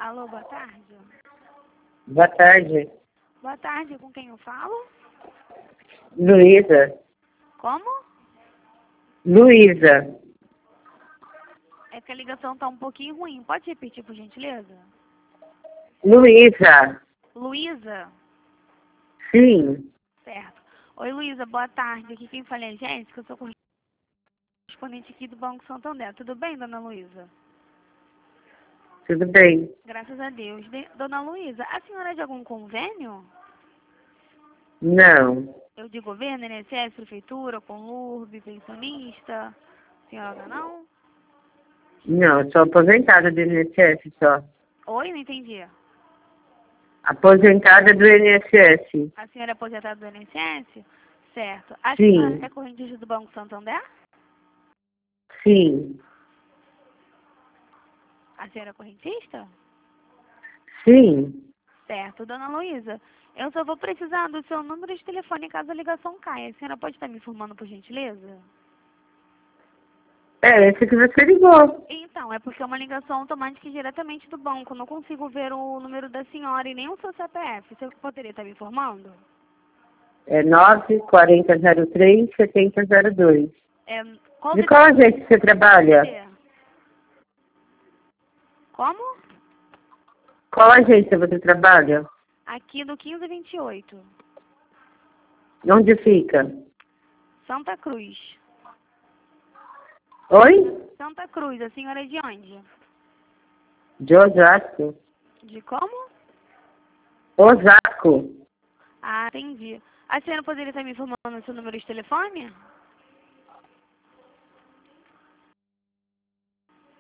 Alô, boa tarde. Boa tarde. Boa tarde, com quem eu falo? Luísa. Como? Luísa. É que a ligação tá um pouquinho ruim. Pode repetir, por gentileza? Luísa. Luísa? Sim. Certo. Oi, Luísa, boa tarde. Aqui quem fala é a Jéssica, eu sou correspondente aqui do Banco Santander. Tudo bem, dona Luísa? Tudo bem. Graças a Deus. Dona Luísa, a senhora é de algum convênio? Não. Eu de governo, INSS, prefeitura, Conlurb, pensionista? Senhora não? Não, eu sou aposentada do INSS só. Oi, não entendi. Aposentada do INSS. A senhora é aposentada do INSS? Certo. A Sim. senhora é correntista do Banco Santander? Sim. A senhora é correntista? Sim. Certo. Dona Luísa, eu só vou precisar do seu número de telefone caso a ligação caia. A senhora pode estar me informando, por gentileza? É esse que você ligou. Então, é porque é uma ligação automática diretamente do banco. Não consigo ver o número da senhora e nem o seu CPF. Você poderia estar me informando? É 94003-7002. É, De qual agência você trabalha? Como? Qual agência você trabalha? Aqui no 1528. Onde fica? Santa Cruz. Oi? Santa Cruz, a senhora é de onde? De Osasco. De como? Osasco. Ah, entendi. A senhora poderia estar me informando o seu número de telefone?